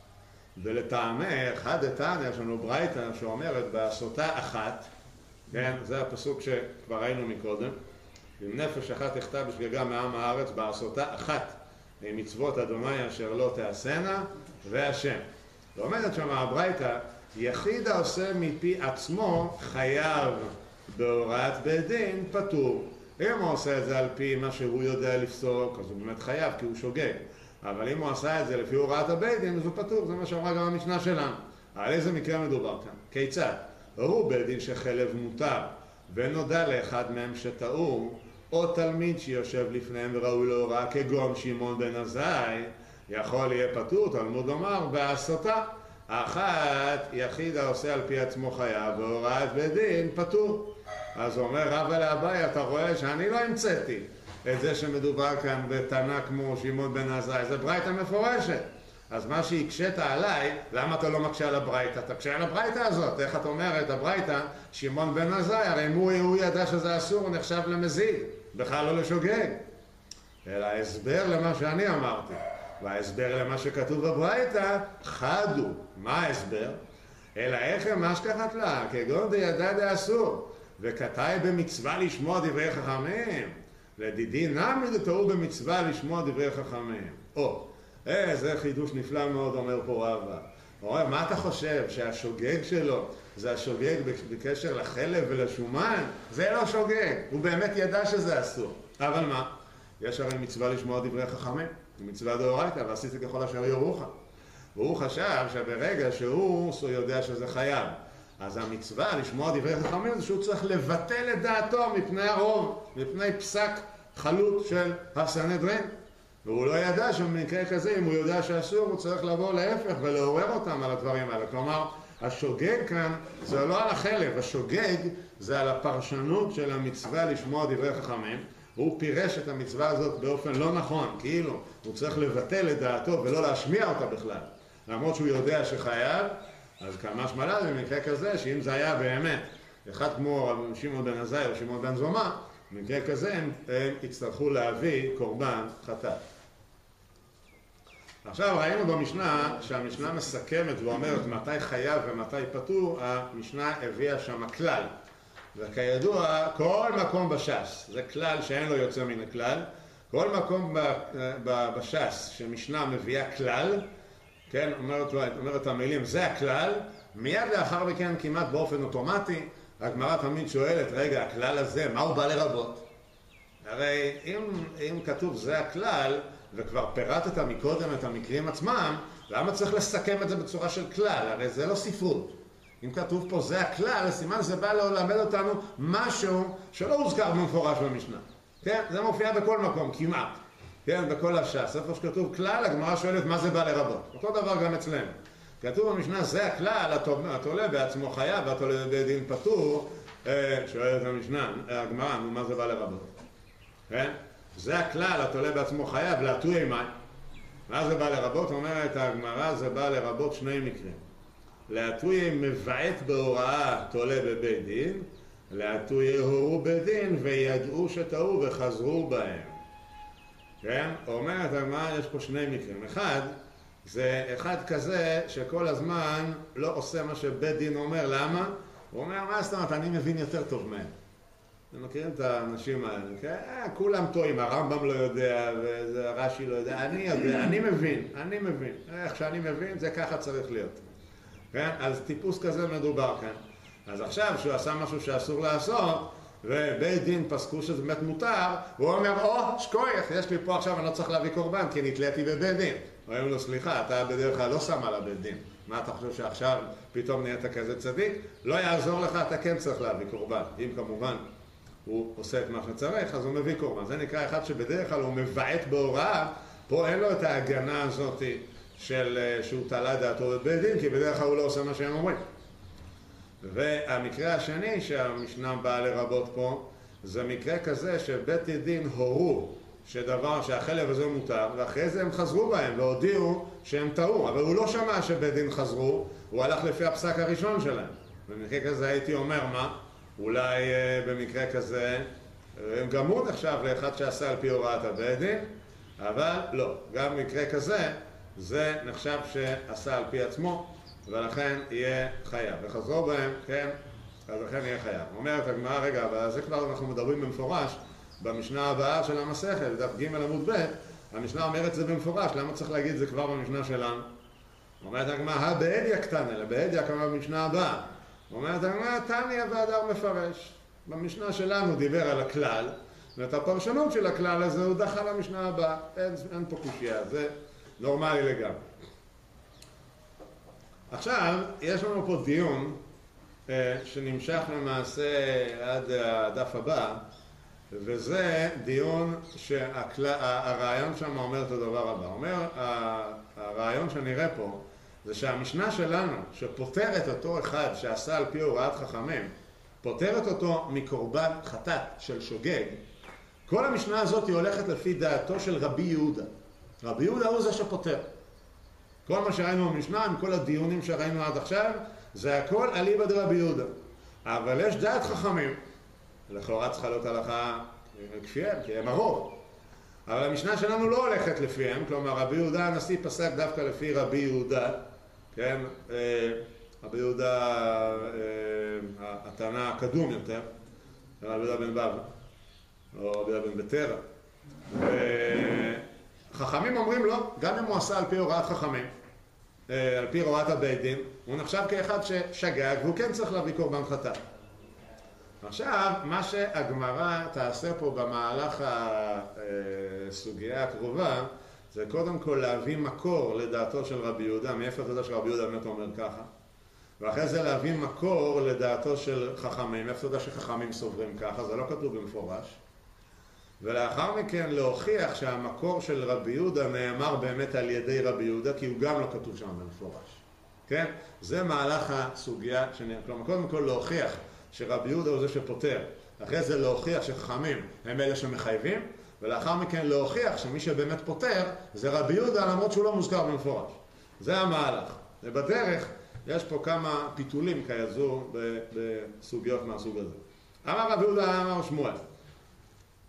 ולטעמך, חד דתניא, יש לנו ברייתא שאומרת בעשותה אחת, כן, זה הפסוק שכבר ראינו מקודם, עם נפש אחת תחטא בשגגה מעם הארץ, בעשותה אחת מצוות אדוני אשר לא תעשנה והשם. ואומרת שם הברייתא, יחיד העושה מפי עצמו חייב בהוראת בית דין פטור. אם הוא עושה את זה על פי מה שהוא יודע לפסוק, אז הוא באמת חייב כי הוא שוגג. אבל אם הוא עשה את זה לפי הוראת הבית דין, אז הוא פטור. זה מה שאמרה גם המשנה שלנו. על איזה מקרה מדובר כאן? כיצד? הוא בית דין שחלב מותר, ונודע לאחד מהם שטעו, או תלמיד שיושב לפניהם וראוי להוראה כגון שמעון בן עזאי, יכול יהיה פטור, תלמוד לומר, בעשותה. אחת, יחיד העושה על פי עצמו חייב, והוראת בית דין פטור. אז אומר רבא לאביי, אתה רואה שאני לא המצאתי את זה שמדובר כאן בתנא כמו שמעון בן עזאי, זה ברייתא מפורשת. אז מה שהקשית עליי, למה אתה לא מקשה על הברייתא? תקשה על הברייתא הזאת. איך את אומרת, הברייתא, שמעון בן עזאי, הרי אם הוא ידע שזה אסור, הוא נחשב למזיד, בכלל לא לשוגג. אלא ההסבר למה שאני אמרתי, וההסבר למה שכתוב בברייתא, חד הוא. מה ההסבר? אלא איך הם אשכחת לה, כגון דידע דאסור, וכתאי במצווה לשמוע דברי חכמים, לדידי נמי דתאו במצווה לשמוע דברי חכמים. זה חידוש נפלא מאוד, אומר פה רבא. הוא אומר, מה אתה חושב, שהשוגג שלו זה השוגג בקשר לחלב ולשומן? זה לא שוגג, הוא באמת ידע שזה אסור. אבל מה? יש הרי מצווה לשמוע דברי חכמים, מצווה דאורייתא, ועשיתי ככל אשר יורוך. והוא חשב שברגע שהוא יודע שזה חייב, אז המצווה לשמוע דברי חכמים זה שהוא צריך לבטל את דעתו מפני הרוב, מפני פסק חלוט של הסנהדרין. והוא לא ידע שבמקרה כזה, אם הוא יודע שאסור, הוא צריך לבוא להפך ולעורר אותם על הדברים האלה. כלומר, השוגג כאן זה לא על החלב, השוגג זה על הפרשנות של המצווה לשמוע דברי חכמים. הוא פירש את המצווה הזאת באופן לא נכון, כאילו הוא צריך לבטל את דעתו ולא להשמיע אותה בכלל. למרות שהוא יודע שחייב, אז כמה שמלה במקרה כזה, שאם זה היה באמת אחד כמו שמעון בן עזאי או שמעון בן זומא, במקרה כזה הם יצטרכו להביא קורבן חטאת. עכשיו ראינו במשנה שהמשנה מסכמת ואומרת מתי חייב ומתי פטור, המשנה הביאה שם כלל. וכידוע, כל מקום בש"ס, זה כלל שאין לו יוצא מן הכלל, כל מקום בש"ס שמשנה מביאה כלל, כן, אומרת המילים, זה הכלל, מיד לאחר מכן כמעט באופן אוטומטי, הגמרא תמיד שואלת, רגע, הכלל הזה, מה הוא בא לרבות? הרי אם כתוב זה הכלל, וכבר פירטת מקודם את המקרים עצמם, למה צריך לסכם את זה בצורה של כלל? הרי זה לא ספרות. אם כתוב פה זה הכלל, סימן זה בא ללמד אותנו משהו שלא הוזכר במפורש במשנה. כן? זה מופיע בכל מקום, כמעט. כן? בכל הש"ס. איפה שכתוב כלל, הגמרא שואלת מה זה בא לרבות. אותו דבר גם אצלנו. כתוב במשנה זה הכלל, התולה בעצמו חייב, והתולה בבית דין פטור, שואלת המשנה, הגמרא, מה זה בא לרבות? כן? זה הכלל, התולה בעצמו חייב, להטויי מים. מה זה בא לרבות? אומרת הגמרא, זה בא לרבות שני מקרים. להטויי מבעט בהוראה תולה בבית דין, להטויי הורו בדין וידעו שטעו וחזרו בהם. כן? אומרת הגמרא, יש פה שני מקרים. אחד, זה אחד כזה שכל הזמן לא עושה מה שבית דין אומר. למה? הוא אומר, מה זאת אומרת, אני מבין יותר טוב מהם. אתם מכירים את האנשים האלה, כן? כולם טועים, הרמב"ם לא יודע, והרש"י לא יודע, אני יודע, אני מבין. איך שאני מבין, זה ככה צריך להיות. כן? אז טיפוס כזה מדובר כאן. אז עכשיו שהוא עשה משהו שאסור לעשות, ובית דין פסקו שזה באמת מותר, הוא אומר, שקוייך, יש לי פה עכשיו, אני לא צריך להביא קורבן, כי נתליתי בבית דין. אומרים לו, סליחה, אתה בדרך כלל לא שם על הבית דין. מה אתה חושב שעכשיו פתאום נהיית כזה צדיק? לא יעזור לך, אתה כן צריך להביא קורבן. אם כמובן הוא עושה את מה שצריך, אז הוא מביא קורבן. זה נקרא אחד שבדרך כלל הוא מבעט בהוראה, פה אין לו את ההגנה הזאת שהוא תלה דעתו בבית דין, כי בדרך כלל הוא לא עושה מה שהם אומרים. והמקרה השני שהמשנה באה לרבות פה, זה מקרה כזה שבית דין הורו שהחלב הזה מותר, ואחרי זה הם חזרו בהם והודיעו שהם טעו, אבל הוא לא שמע שבית דין חזרו, הוא הלך לפי הפסק הראשון שלהם. במקרה כזה הייתי אומר מה? אולי במקרה כזה הם גם הוא נחשב לאחד שעשה על פי הוראת הבית דין, אבל לא, גם במקרה כזה זה נחשב שעשה על פי עצמו, ולכן יהיה חייב. וחזרו בהם, כן, אז לכן יהיה חייב. אומרת הגמרא, רגע, אבל זה כבר אנחנו מדברים במפורש, במשנה הבאה של המסכת, דף ג' עמוד ב', המשנה אומרת זה במפורש, למה צריך להגיד את זה כבר במשנה שלנו? אומרת הגמרא, בעדיה קטנה, בעדיה כמה במשנה הבאה. אומרת הגמרא, תניא והדר מפרש. במשנה שלנו דיבר על הכלל, ואת הפרשנות של הכלל הזה הוא דחה למשנה הבאה. אין פה קושיה, זה נורמלי לגמרי. עכשיו, יש לנו פה דיון שנמשך למעשה עד הדף הבא, וזה דיון שהרעיון שם אומר את הדבר הבא. אומר, הרעיון שנראה פה, זה שהמשנה שלנו, שפותרת אותו אחד שעשה על פי הוראת חכמים, פותרת אותו מקורבן חטאת של שוגג, כל המשנה הזאת היא הולכת לפי דעתו של רבי יהודה. רבי יהודה הוא זה שפותר. כל מה שראינו במשנה, עם כל הדיונים שראינו עד עכשיו, זה הכל אליבא דרבי יהודה. אבל יש דעת חכמים, לכאורה צריכה להיות הלכה כפיהם, כי הם הרוב. אבל המשנה שלנו לא הולכת לפיהם, כלומר רבי יהודה הנשיא פסק דווקא לפי רבי יהודה, כן? רבי יהודה, התנא הקדום יותר, רבי יהודה בן בבא, או רבי יהודה בן בטרה. חכמים אומרים לו, גם אם הוא עשה על פי הוראת חכמים, על פי הוראת הבית דין, הוא נחשב כאחד ששגג, והוא כן צריך להביא קורבן חטאת. עכשיו, מה שהגמרא תעשה פה במהלך הסוגיה הקרובה, זה קודם כל להביא מקור לדעתו של רבי יהודה, מאיפה אתה יודע שרבי יהודה באמת אומר ככה, ואחרי זה להביא מקור לדעתו של חכמים, מאיפה אתה יודע שחכמים סוברים ככה, זה לא כתוב במפורש, ולאחר מכן להוכיח שהמקור של רבי יהודה נאמר באמת על ידי רבי יהודה, כי הוא גם לא כתוב שם במפורש. כן? זה מהלך הסוגיה, כלומר, קודם כל להוכיח שרבי יהודה הוא זה שפותר, אחרי זה להוכיח שחכמים הם אלה שמחייבים, ולאחר מכן להוכיח שמי שבאמת פותר זה רבי יהודה, למרות שהוא לא מוזכר במפורש. זה המהלך. ובדרך יש פה כמה פיתולים כיזו בסוגיות מהסוג הזה. אמר רבי יהודה, אמר שמואל.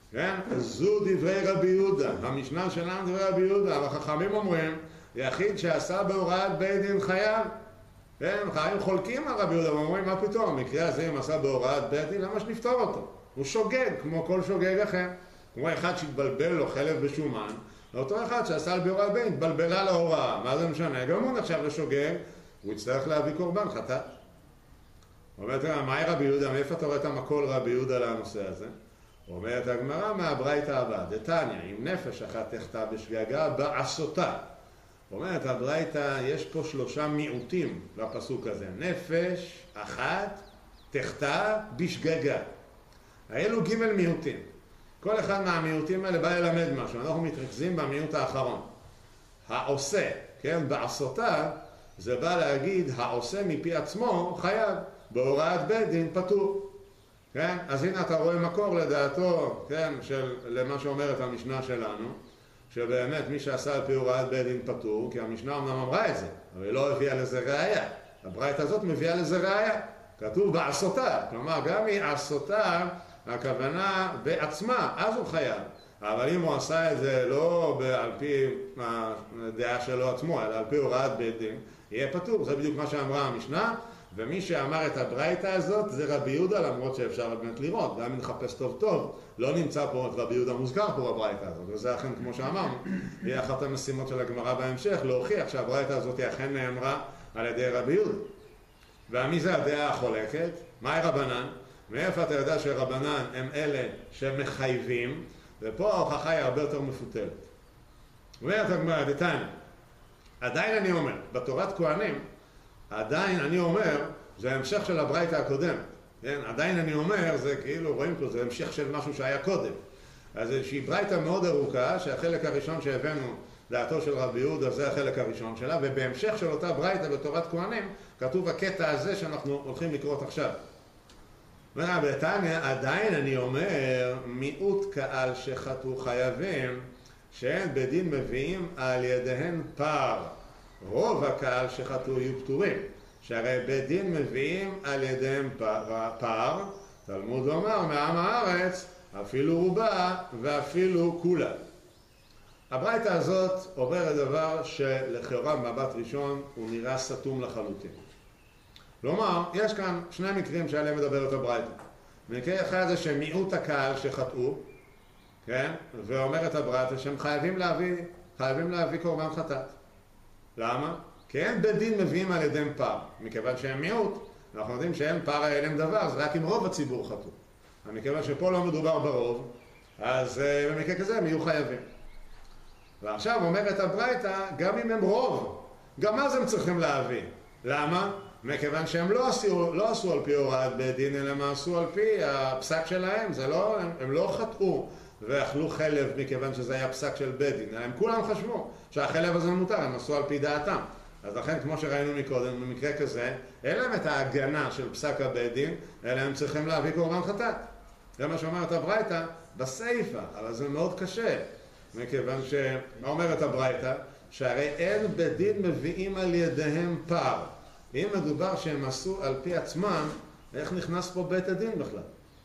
כן? זו דברי רבי יהודה, המשנה שלנו דברי רבי יהודה, והחכמים אומרים, יחיד שעשה בהוראת בית דין חייב. כן? חיים חולקים על רבי יהודה, ואומרים, מה פתאום? המקרה הזה אם עשה בהוראת בית דין, למה שנפתור אותו? הוא שוגג, כמו כל שוגג אחר. כמו אחד שהתבלבל לו חלב בשומן, ואותו אחד שעשה בהוראת בית דין, התבלבלה להוראה. מה זה משנה? גם הוא נחשב לשוגג, הוא יצטרך להביא קורבן חטאת. אומרת, מהי רבי יהודה? מאיפה אתה רואה את המקור רבי יהודה לנושא הזה? אומרת הגמרא מהברייתא הבאה, דתניא, אם נפש אחת תחטא בשגגה בעשותה. אומרת הברייתא, יש פה 3 מיעוטים לפסוק הזה. נפש אחת תחטא בשגגה. האלו ג' מיעוטים. כל אחד מהמיעוטים האלה בא ללמד משהו. אנחנו מתרכזים במיעוט האחרון. העושה, כן, בעשותה, זה בא להגיד, העושה מפי עצמו חייב. בהוראת בית דין פטור. כן? אז הנה אתה רואה מקור לדעתו, כן, למה שאומרת המשנה שלנו, שבאמת מי שעשה על פי הוראת בית דין פטור, כי המשנה אמנם אמרה את זה, אבל היא לא הביאה לזה ראיה. הברייתא הזאת מביאה לזה ראיה. כתוב בעשותה, כלומר גם היא עשותה, הכוונה בעצמה, אז הוא חייב. אבל אם הוא עשה את זה לא על פי הדעה שלו עצמו, אלא על פי הוראת בית דין, יהיה פטור. זה בדיוק מה שאמרה המשנה. ומי שאמר את הברייתא הזאת זה רבי יהודה, למרות שאפשר באמת לראות, גם אם נחפש טוב טוב, לא נמצא פה את רבי יהודה מוזכר פה בברייתא הזאת, וזה אכן כמו שאמרנו, היא אחת המשימות של הגמרא בהמשך, להוכיח שהברייתא הזאת אכן נאמרה על ידי רבי יהודה. ומי זה הדעה החולקת? מהי רבנן? מאיפה אתה יודע שרבנן הם אלה שמחייבים, ופה ההוכחה היא הרבה יותר מפותלת. אומרת הגמרא, דתניא, עדיין אני אומר, בתורת כהנים, עדיין אני אומר, זה המשך של הברייתא הקודמת. כן? עדיין אני אומר, זה כאילו, רואים פה, זה המשך של משהו שהיה קודם. אז איזושהי ברייתא מאוד ארוכה, שהחלק הראשון שהבאנו דעתו של רבי יהודה, זה החלק הראשון שלה, ובהמשך של אותה ברייתא בתורת כהנים, כתוב הקטע הזה שאנחנו הולכים לקרוא עכשיו. בתניא, עדיין אני אומר, מיעוט קהל שחטאו חייבים, שאין בדין מביאים על ידיהן פער. רוב הקהל שחטאו יהיו פטורים, שהרי בית דין מביאים על ידיהם פער, תלמוד לומר מעם הארץ, אפילו רובה ואפילו כולה. הברייתא הזאת אומרת דבר שלכאורה במבט ראשון הוא נראה סתום לחלוטין. כלומר, יש כאן 2 מקרים שעליהם מדברת הברייתא. מקרה אחד זה שמיעוט הקהל שחטאו, כן? ואומרת הברייתא שהם חייבים להביא קורבן חטאת. למה? כי אין בית דין מביאים על ידיהם פער. מכיוון שהם מיעוט, אנחנו יודעים שאין פער אליהם דבר, זה רק אם רוב הציבור חטאו. מכיוון שפה לא מדובר ברוב, אז במקרה כזה הם יהיו חייבים. ועכשיו אומרת הברייתא, גם אם הם רוב, גם אז הם צריכים להביא. למה? מכיוון שהם לא עשו על פי הוראת בית דין, אלא מה עשו על פי הפסק שלהם. הם לא חטאו ואכלו חלב מכיוון שזה היה פסק של בית דין. הם כולם חשבו שהחלב הזה מותר, הם עשו על פי דעתם. אז לכן, כמו שראינו מקודם, במקרה כזה, אין להם את ההגנה של פסק הבית דין, אלא הם צריכים להביא קורבן חטאת. זה מה שאומרת הברייתא בסייפה, אבל זה מאוד קשה. מכיוון מה אומרת הברייתא? שהרי אין בית דין מביאים על ידיהם פער. אם מדובר שהם עשו על פי עצמם, איך נכנס פה בית הדין בכלל?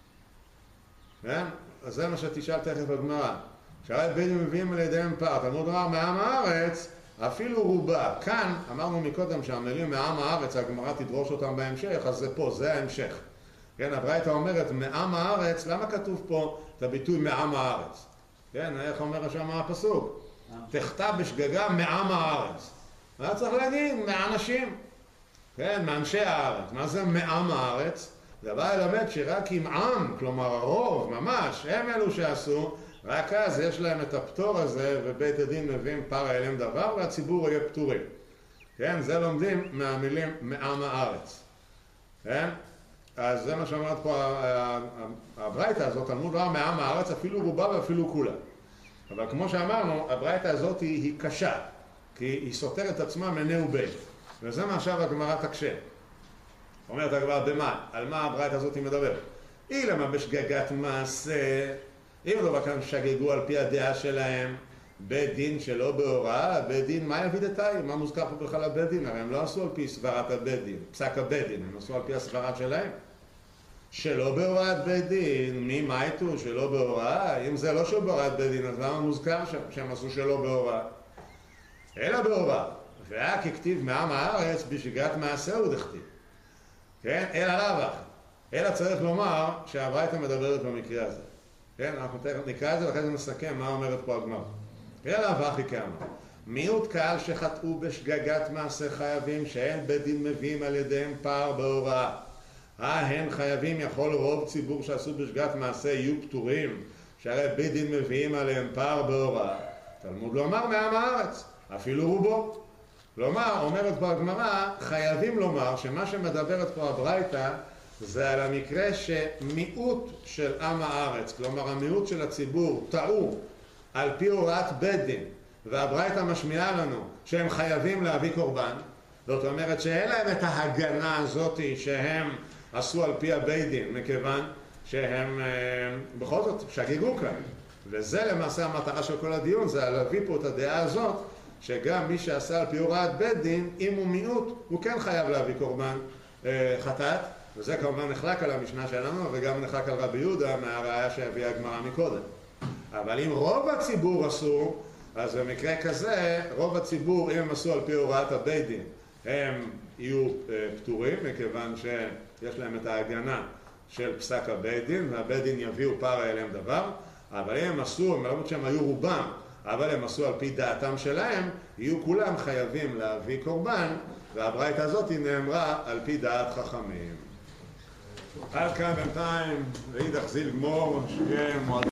כן? אז זה מה שתשאל תכף בגמרא. שהרי בית דין מביאים על ידיהם פער. תלמוד לומר מעם הארץ, אפילו רובה. כאן אמרנו מקודם שהמילים מעם הארץ, הגמרא תדרוש אותם בהמשך, אז זה פה, זה ההמשך. כן, הברייתא אומרת מעם הארץ, למה כתוב פה את הביטוי מעם הארץ? כן, איך אומר שם הפסוק? תחטא בשגגה מעם הארץ. מה צריך להגיד? מהאנשים. כן, מאנשי הארץ. מה זה מעם הארץ? זה בא ללמד שרק עם עם, כלומר הרוב, ממש, הם אלו שעשו, רק אז יש להם את הפטור הזה, ובית הדין מביאים פער אליהם דבר, והציבור יהיה פטורים. כן, זה לומדים מהמילים מעם הארץ. כן? אז זה מה שאומרת פה הברייתא הזאת, תלמוד לומר מעם הארץ, אפילו רובה ואפילו כולה. אבל כמו שאמרנו, הברייתא הזאת היא קשה, כי היא סותרת עצמה מני ובית. וזה מה עכשיו הגמרא תקשה. אומרת הגמרא, במה? על מה הברייתא הזאת היא מדברת? אילמה בשגגת מעשה, אם לא כאן שגגו על פי הדעה שלהם, בית דין שלא בהוראה, בית דין, מה יביא דתאי? מה מוזכר פה בכלל הבית דין? הרי הם לא עשו על פי סברת הבית דין, פסק הבית דין, הם עשו על פי הסברה שלהם. שלא בהוראת בית דין, מי מייתו שלא בהוראה? אם זה לא שהוא בהוראת בית דין, אז למה מוזכר שהם עשו שלא בהוראה? אלא בהוראה. והיה ככתיב מעם הארץ בשגגת מעשהו דכתיב. כן? אלא לאו אחי. אלא צריך לומר שהברייתא מדברת במקרה הזה. כן? אנחנו נקרא את זה ואחרי זה נסכם מה אומרת פה הגמרא. אלא לאו אחי כאמר. מיעוט קהל שחטאו בשגגת מעשה חייבים שאין בית דין מביאים על ידיהם פער בהוראה. הן חייבים יכול רוב ציבור שעשו בשגגת מעשה יהיו פטורים שהרי בית דין מביאים עליהם פער בהוראה. תלמוד לומר מעם הארץ, אפילו רובו. כלומר, אומרת פה הגמרא, חייבים לומר שמה שמדברת פה הברייתא זה על המקרה שמיעוט של עם הארץ, כלומר המיעוט של הציבור, טעו על פי הוראת בית דין, והברייתא משמיעה לנו שהם חייבים להביא קורבן. זאת אומרת שאין להם את ההגנה הזאת שהם עשו על פי הבית דין, מכיוון שהם בכל זאת שגגו כאן. וזה למעשה המטרה של כל הדיון, זה להביא פה את הדעה הזאת, שגם מי שעשה על פי הוראת בית דין, אם הוא מיעוט, הוא כן חייב להביא קורבן חטאת, וזה כמובן נחלק על המשנה שלנו, וגם נחלק על רבי יהודה מהראיה שהביאה הגמרא מקודם. אבל אם רוב הציבור עשו, אז במקרה כזה, רוב הציבור, אם הם עשו על פי הוראת הבית דין, הם יהיו פטורים, מכיוון שיש להם את ההגנה של פסק הבית דין, והבית דין יביאו פער אליהם דבר, אבל אם הם עשו, למרות שהם היו רובם, אבל הם עשו על פי דעתם שלהם, יהיו כולם חייבים להביא קורבן, והברייתא הזאת נאמרה על פי דעת חכמים. עד כאן בינתיים, ואידך זיל גמור, שיהיה מועד